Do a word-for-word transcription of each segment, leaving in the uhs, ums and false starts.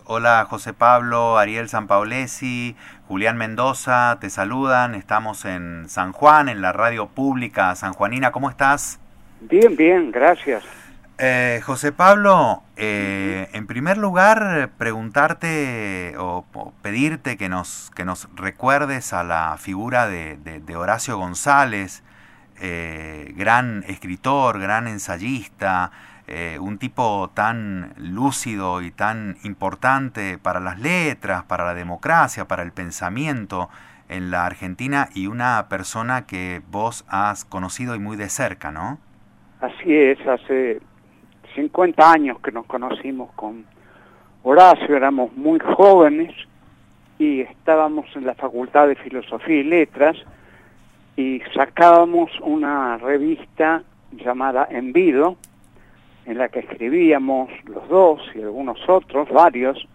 Hola José Pablo, Ariel Sanpaolesi, Julián Mendoza, te saludan. Estamos en San Juan, en la radio pública sanjuanina. ¿Cómo estás? Bien, bien, gracias. Eh, José Pablo, eh, en primer lugar, preguntarte o, o pedirte que nos, que nos recuerdes a la figura de, de, de Horacio González, eh, gran escritor, gran ensayista, eh, un tipo tan lúcido y tan importante para las letras, para la democracia, para el pensamiento en la Argentina, y una persona que vos has conocido y muy de cerca, ¿no? Así es, hace cincuenta años que nos conocimos con Horacio, éramos muy jóvenes y estábamos en la Facultad de Filosofía y Letras y sacábamos una revista llamada Envido, en la que escribíamos los dos y algunos otros, varios,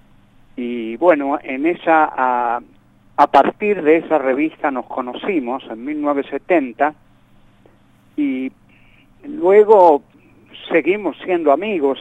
y bueno, en esa a, a partir de esa revista nos conocimos en mil novecientos setenta y luego seguimos siendo amigos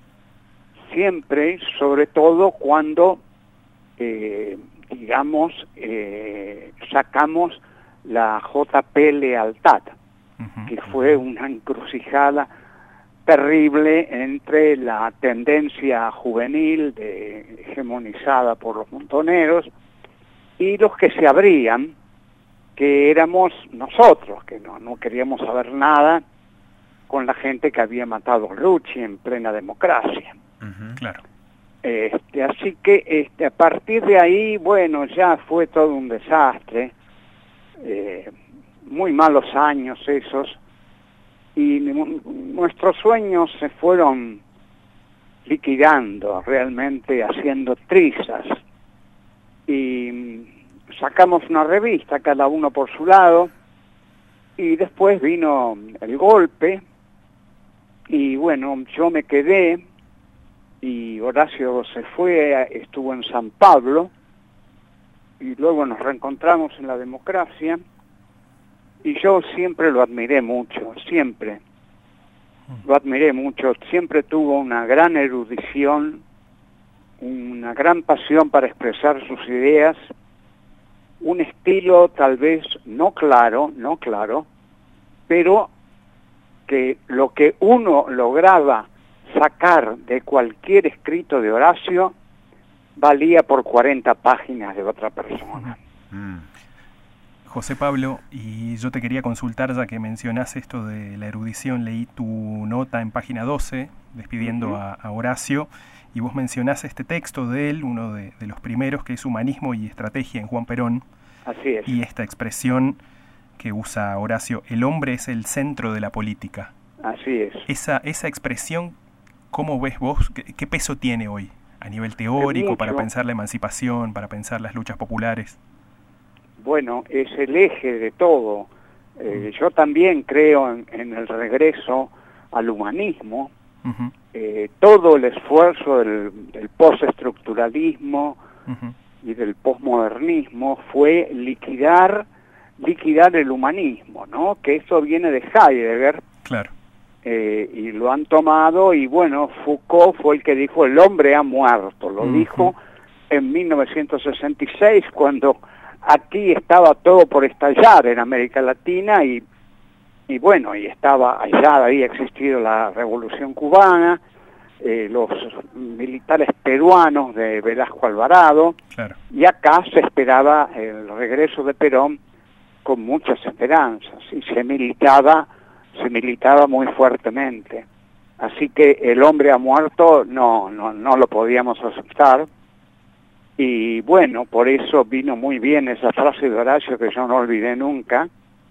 siempre, sobre todo cuando eh, digamos eh, sacamos la J P Lealtad, uh-huh, que fue una encrucijada terrible entre la tendencia juvenil de, hegemonizada por los montoneros y los que se abrían, que éramos nosotros, que no, no queríamos saber nada con la gente que había matado a Rucci en plena democracia. Uh-huh, claro. Este, así que este, a partir de ahí, bueno, ya fue todo un desastre, eh, muy malos años esos, y nuestros sueños se fueron liquidando, realmente haciendo trizas, y sacamos una revista, cada uno por su lado, y después vino el golpe, y bueno, yo me quedé, y Horacio se fue, estuvo en San Pablo, y luego nos reencontramos en la democracia, y yo siempre lo admiré mucho, siempre, lo admiré mucho, siempre tuvo una gran erudición, una gran pasión para expresar sus ideas, un estilo tal vez no claro, no claro, pero que lo que uno lograba sacar de cualquier escrito de Horacio valía por cuarenta páginas de otra persona. Mm. José Pablo, y yo te quería consultar, ya que mencionás esto de la erudición, leí tu nota en página doce, despidiendo uh-huh. a, a Horacio, y vos mencionás este texto de él, uno de, de los primeros, que es Humanismo y Estrategia en Juan Perón. Así es. Y esta expresión que usa Horacio, el hombre es el centro de la política. Así es. Esa, esa expresión, ¿cómo ves vos? ¿Qué, qué peso tiene hoy a nivel teórico para pensar la emancipación, para pensar las luchas populares? Bueno, es el eje de todo. Eh, yo también creo en, en el regreso al humanismo. Uh-huh. Eh, todo el esfuerzo del, del postestructuralismo uh-huh. y del posmodernismo fue liquidar, liquidar el humanismo, ¿no? Que eso viene de Heidegger. Claro. Eh, y lo han tomado, y bueno, Foucault fue el que dijo el hombre ha muerto. Lo uh-huh. dijo en mil novecientos sesenta y seis, cuando aquí estaba todo por estallar en América Latina, y, y bueno, y estaba allá, había existido la Revolución Cubana, eh, los militares peruanos de Velasco Alvarado, claro. y acá se esperaba el regreso de Perón con muchas esperanzas, y se militaba, se militaba muy fuertemente. Así que el hombre ha muerto, no, no, no lo podíamos aceptar. Y bueno, por eso vino muy bien esa frase de Horacio que yo no olvidé nunca.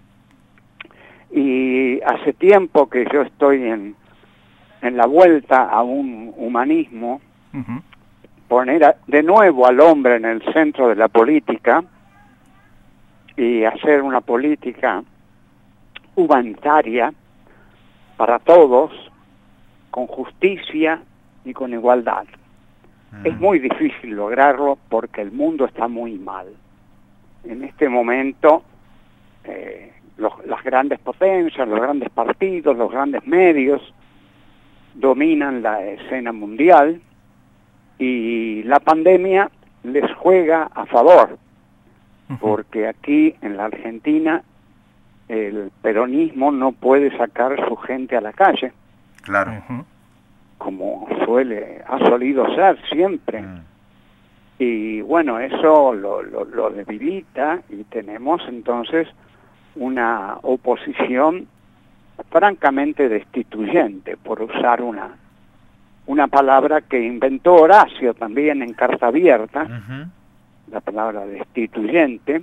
Y hace tiempo que yo estoy en, en la vuelta a un humanismo, uh-huh. poner a, de nuevo al hombre en el centro de la política y hacer una política humanitaria para todos, con justicia y con igualdad. Es muy difícil lograrlo porque el mundo está muy mal. En este momento, eh, los, las grandes potencias, los grandes partidos, los grandes medios dominan la escena mundial y la pandemia les juega a favor, porque aquí en la Argentina el peronismo no puede sacar a su gente a la calle. Claro. Como suele, ha solido ser siempre. Mm. Y bueno, eso lo, lo, lo debilita y tenemos entonces una oposición francamente destituyente, por usar una, una palabra que inventó Horacio también en Carta Abierta, uh-huh. la palabra destituyente,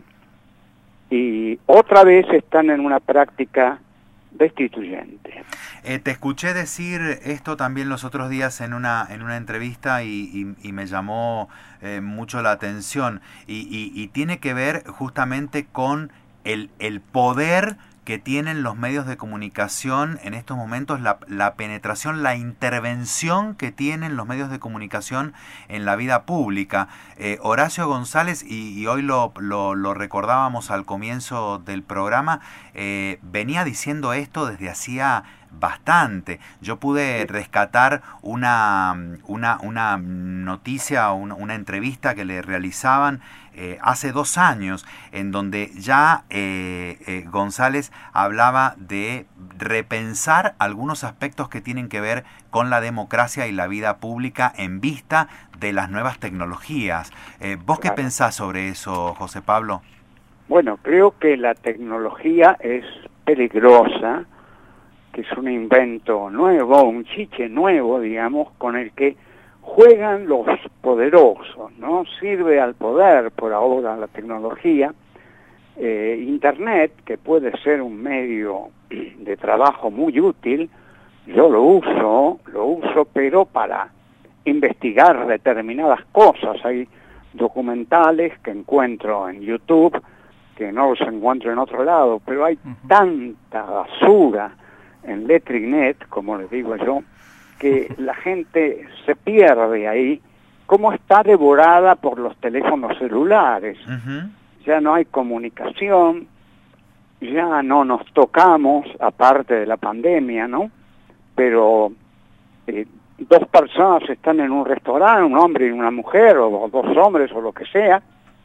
y otra vez están en una práctica destituyente. Eh, te escuché decir esto también los otros días en una en una entrevista y, y, y me llamó eh, mucho la atención y, y, y tiene que ver justamente con el, el poder que tienen los medios de comunicación en estos momentos, la, la penetración, la intervención que tienen los medios de comunicación en la vida pública. Eh, Horacio González, y, y hoy lo, lo, lo recordábamos al comienzo del programa, eh, venía diciendo esto desde hacía bastante. Yo pude rescatar una, una, una noticia, una, una entrevista que le realizaban eh, hace dos años, en donde ya eh, eh, González hablaba de repensar algunos aspectos que tienen que ver con la democracia y la vida pública en vista de las nuevas tecnologías. Eh, ¿Vos qué pensás sobre eso, José Pablo? Bueno, creo que la tecnología es peligrosa, que es un invento nuevo, un chiche nuevo, digamos, con el que juegan los poderosos, ¿no? Sirve al poder por ahora la tecnología. Eh, Internet, que puede ser un medio de trabajo muy útil, yo lo uso, lo uso, pero para investigar determinadas cosas. Hay documentales que encuentro en YouTube que no los encuentro en otro lado, pero hay uh-huh. tanta basura en LetrikNet, como les digo yo, que la gente se pierde ahí, como está devorada por los teléfonos celulares. Uh-huh. Ya no hay comunicación, ya no nos tocamos, aparte de la pandemia, ¿no? Pero eh, dos personas están en un restaurante, un hombre y una mujer, o dos hombres, o lo que sea,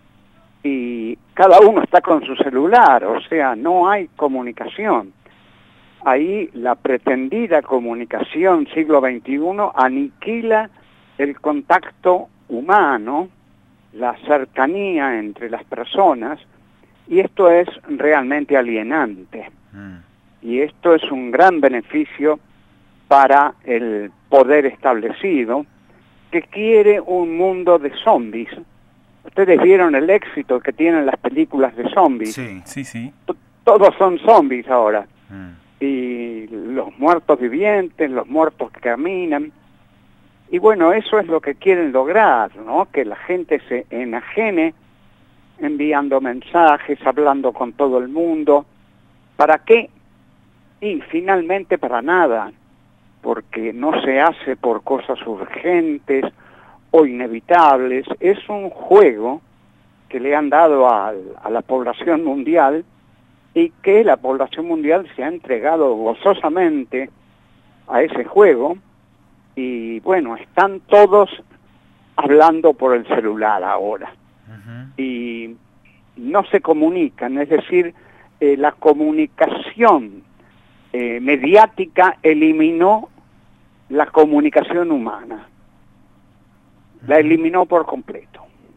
y cada uno está con su celular, o sea, no hay comunicación. Ahí la pretendida comunicación siglo veintiuno aniquila el contacto humano, la cercanía entre las personas, y esto es realmente alienante. Mm. Y esto es un gran beneficio para el poder establecido, que quiere un mundo de zombies. Ustedes vieron el éxito que tienen las películas de zombies. Sí, sí, sí. T- todos son zombies ahora. Mm. Y los muertos vivientes, los muertos que caminan. Y bueno, eso es lo que quieren lograr, ¿no? Que la gente se enajene enviando mensajes, hablando con todo el mundo. ¿Para qué? Y finalmente para nada, porque no se hace por cosas urgentes o inevitables. Es un juego que le han dado a, a la población mundial, y que la población mundial se ha entregado gozosamente a ese juego, y bueno, están todos hablando por el celular ahora. Uh-huh. Y no se comunican, es decir, eh, la comunicación eh, mediática eliminó la comunicación humana, uh-huh. la eliminó por completo.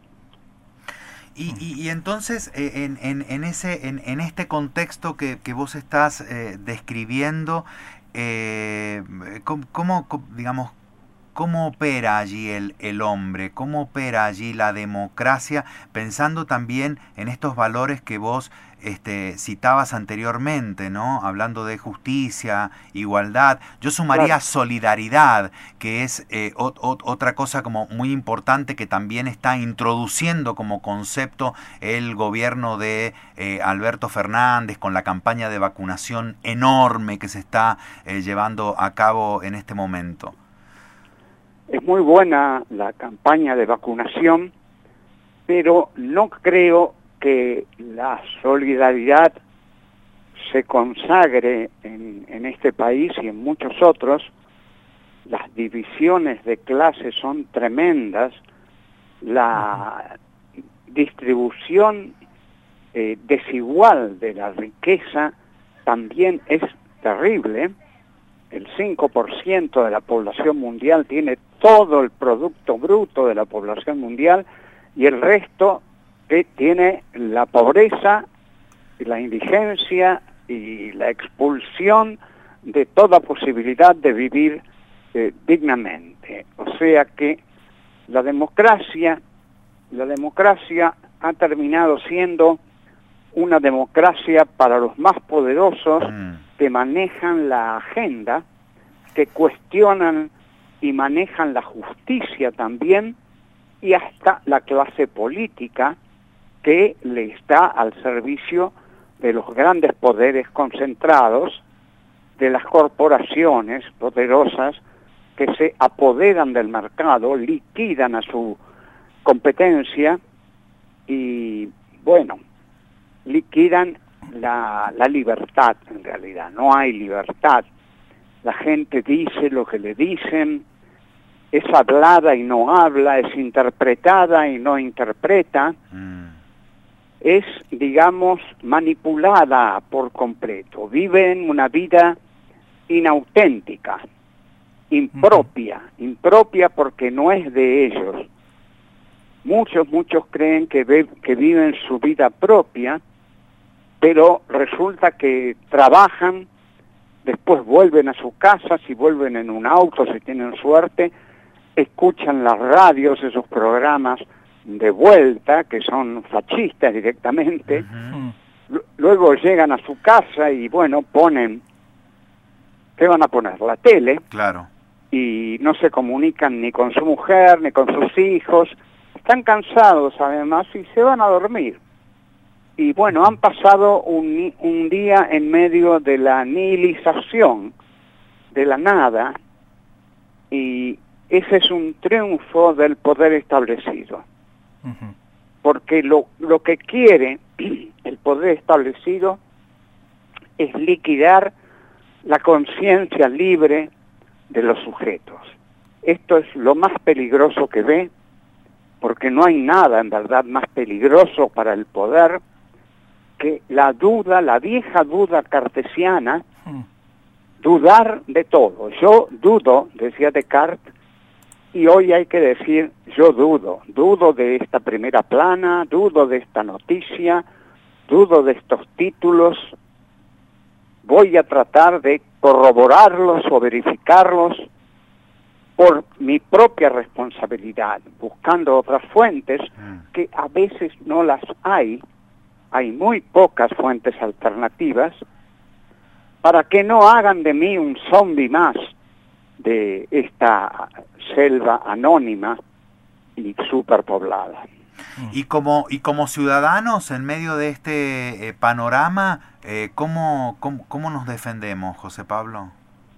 Y, y, y entonces, eh, en, en, en, ese, en, en este contexto que, que vos estás eh, describiendo, eh, ¿cómo, cómo, digamos, cómo opera allí el, el hombre? ¿Cómo opera allí la democracia? Pensando también en estos valores que vos este, citabas anteriormente, ¿no? Hablando de justicia, igualdad. Yo sumaría claro. solidaridad, que es eh, o, o, otra cosa como muy importante que también está introduciendo como concepto el gobierno de eh, Alberto Fernández, con la campaña de vacunación enorme que se está eh, llevando a cabo en este momento. Es muy buena la campaña de vacunación, pero no creo que la solidaridad se consagre en, en este país y en muchos otros las divisiones de clases son tremendas, la distribución eh, desigual de la riqueza también es terrible. El cinco por ciento de la población mundial tiene todo el producto bruto de la población mundial y el resto que tiene la pobreza, la indigencia y la expulsión de toda posibilidad de vivir eh, dignamente. O sea que la democracia, la democracia ha terminado siendo una democracia para los más poderosos mm. que manejan la agenda, que cuestionan y manejan la justicia también, y hasta la clase política que le está al servicio de los grandes poderes concentrados, de las corporaciones poderosas que se apoderan del mercado, liquidan a su competencia y, bueno, liquidan la, la libertad en realidad. No hay libertad. La gente dice lo que le dicen, es hablada y no habla, es interpretada y no interpreta. Mm. Es, digamos, manipulada por completo. Viven una vida inauténtica, impropia, uh-huh. impropia porque no es de ellos. Muchos, muchos creen que, ve, que viven su vida propia, pero resulta que trabajan, después vuelven a su casa, si vuelven en un auto, si tienen suerte, escuchan las radios, esos programas de vuelta, que son fascistas directamente, uh-huh. luego llegan a su casa y bueno, ponen, ¿qué van a poner? La tele, claro. Y no se comunican ni con su mujer, ni con sus hijos, están cansados además y se van a dormir. Y bueno, han pasado un, un día en medio de la nihilización, de la nada, y ese es un triunfo del poder establecido. Uh-huh. Porque lo, lo que quiere el poder establecido es liquidar la conciencia libre de los sujetos. Esto es lo más peligroso que ve, porque no hay nada en verdad más peligroso para el poder que la duda, la vieja duda cartesiana, uh-huh. dudar de todo. Yo dudo, decía Descartes, y hoy hay que decir, yo dudo, dudo de esta primera plana, dudo de esta noticia, dudo de estos títulos, voy a tratar de corroborarlos o verificarlos por mi propia responsabilidad, buscando otras fuentes que a veces no las hay, hay muy pocas fuentes alternativas, para que no hagan de mí un zombi más de esta selva anónima y superpoblada. Y como y como ciudadanos en medio de este eh, panorama, eh, ¿cómo, cómo, ¿cómo nos defendemos, José Pablo?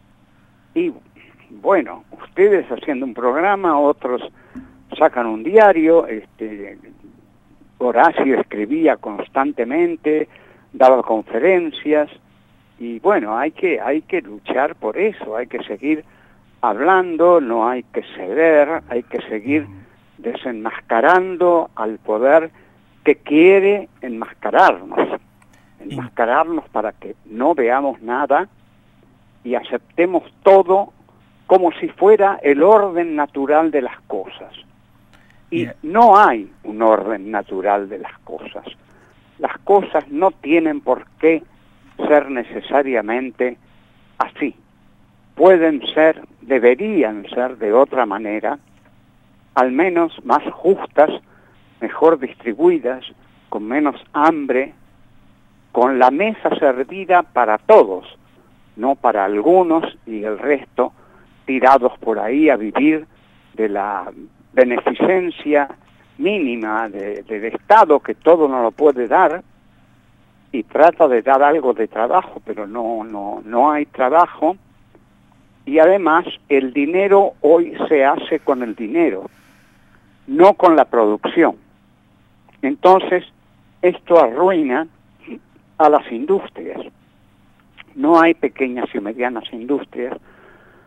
Y bueno, ustedes haciendo un programa, otros sacan un diario, este, Horacio escribía constantemente, daba conferencias, y bueno, hay que, hay que luchar por eso, hay que seguir hablando, no hay que ceder, hay que seguir desenmascarando al poder que quiere enmascararnos, enmascararnos para que no veamos nada y aceptemos todo como si fuera el orden natural de las cosas. Y yeah. no hay un orden natural de las cosas. Las cosas no tienen por qué ser necesariamente así. Pueden ser, deberían ser de otra manera, al menos más justas, mejor distribuidas, con menos hambre, con la mesa servida para todos, no para algunos y el resto tirados por ahí a vivir de la beneficencia mínima de, del Estado, que todo no lo puede dar, y trata de dar algo de trabajo, pero no, no, no hay trabajo, y además el dinero hoy se hace con el dinero, no con la producción. Entonces, esto arruina a las industrias. No hay pequeñas y medianas industrias.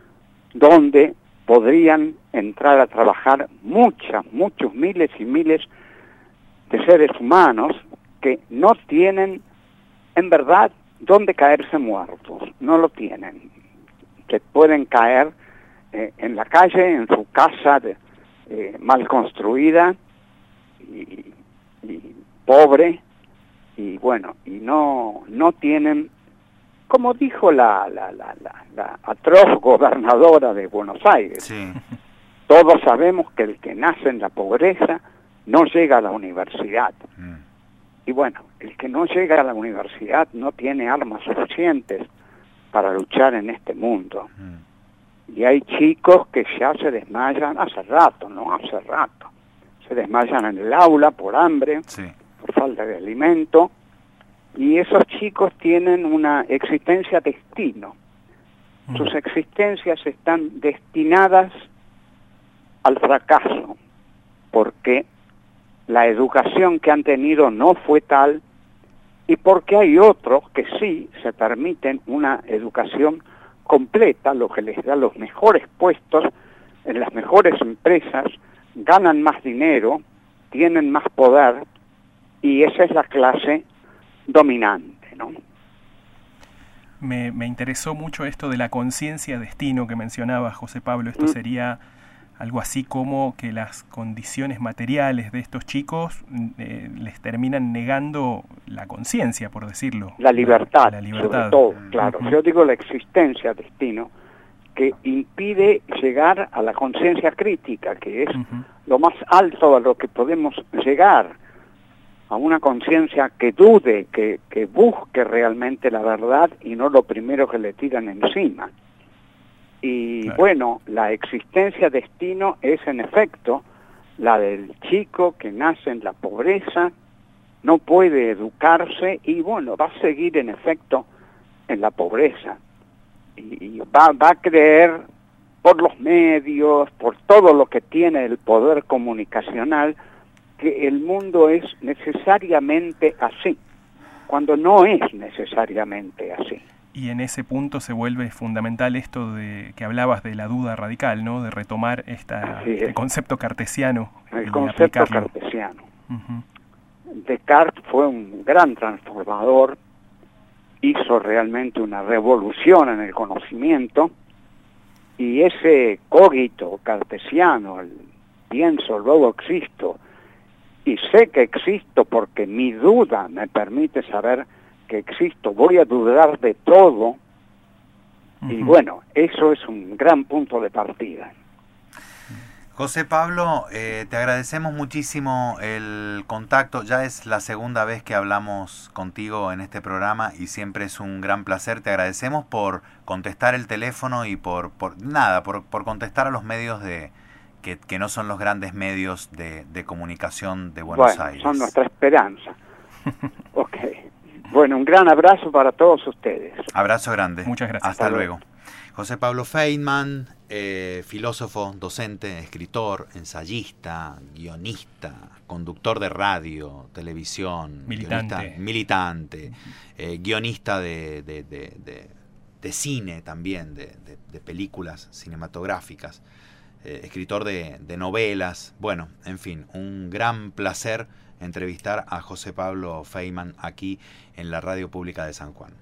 donde podrían entrar a trabajar muchas, muchos miles y miles de seres humanos que no tienen, en verdad, dónde caerse muertos, no lo tienen. Se pueden caer eh, en la calle, en su casa de, eh, mal construida y, y pobre, y bueno, y no, no tienen, como dijo la, la, la, la, la atroz gobernadora de Buenos Aires, Sí. todos sabemos que el que nace en la pobreza no llega a la universidad. Mm. Y bueno, el que no llega a la universidad no tiene armas suficientes para luchar en este mundo. Mm. Y hay chicos que ya se desmayan hace rato, no hace rato. Se desmayan en el aula por hambre, Sí. por falta de alimento. Y esos chicos tienen una existencia destino. Mm. Sus existencias están destinadas al fracaso, porque la educación que han tenido no fue tal, y porque hay otros que sí se permiten una educación completa, lo que les da los mejores puestos en las mejores empresas, ganan más dinero, tienen más poder, y esa es la clase dominante, ¿no? Me, me interesó mucho esto de la conciencia destino que mencionaba José Pablo. Esto Mm. sería algo así como que las condiciones materiales de estos chicos eh, les terminan negando la conciencia, por decirlo. La libertad, La, la libertad. sobre todo, claro. Uh-huh. Yo digo la existencia destino, que impide llegar a la conciencia crítica, que es Uh-huh. lo más alto a lo que podemos llegar, a una conciencia que dude, que, que busque realmente la verdad y no lo primero que le tiran encima. Y Claro. bueno, la existencia destino es en efecto la del chico que nace en la pobreza, no puede educarse y bueno, va a seguir en efecto en la pobreza. Y, y va, va a creer por los medios, por todo lo que tiene el poder comunicacional, que el mundo es necesariamente así, cuando no es necesariamente así. Y en ese punto se vuelve fundamental esto de que hablabas de la duda radical, ¿no? De retomar esta, Así es. este concepto cartesiano. El y concepto aplicarlo. cartesiano. Uh-huh. Descartes fue un gran transformador, hizo realmente una revolución en el conocimiento, y ese cogito cartesiano, el pienso, luego existo, y sé que existo porque mi duda me permite saber que existo, voy a dudar de todo, uh-huh. Y bueno, eso es un gran punto de partida. José Pablo, eh, te agradecemos muchísimo el contacto. Ya es la segunda vez que hablamos contigo en este programa y siempre es un gran placer. Te agradecemos por contestar el teléfono y por, por nada, por, por contestar a los medios de que, que no son los grandes medios de, de comunicación de Buenos bueno, Aires. Son nuestra esperanza. Ok. Bueno, un gran abrazo para todos ustedes. Abrazo grande. Muchas gracias. Hasta, Hasta luego. luego. José Pablo Feynman, eh, filósofo, docente, escritor, ensayista, guionista, conductor de radio, televisión, militante, guionista, militante eh, guionista de, de, de, de, de cine también, de, de, de películas cinematográficas, eh, escritor de, de novelas. Bueno, en fin, un gran placer entrevistar a José Pablo Feynman aquí en la Radio Pública de San Juan.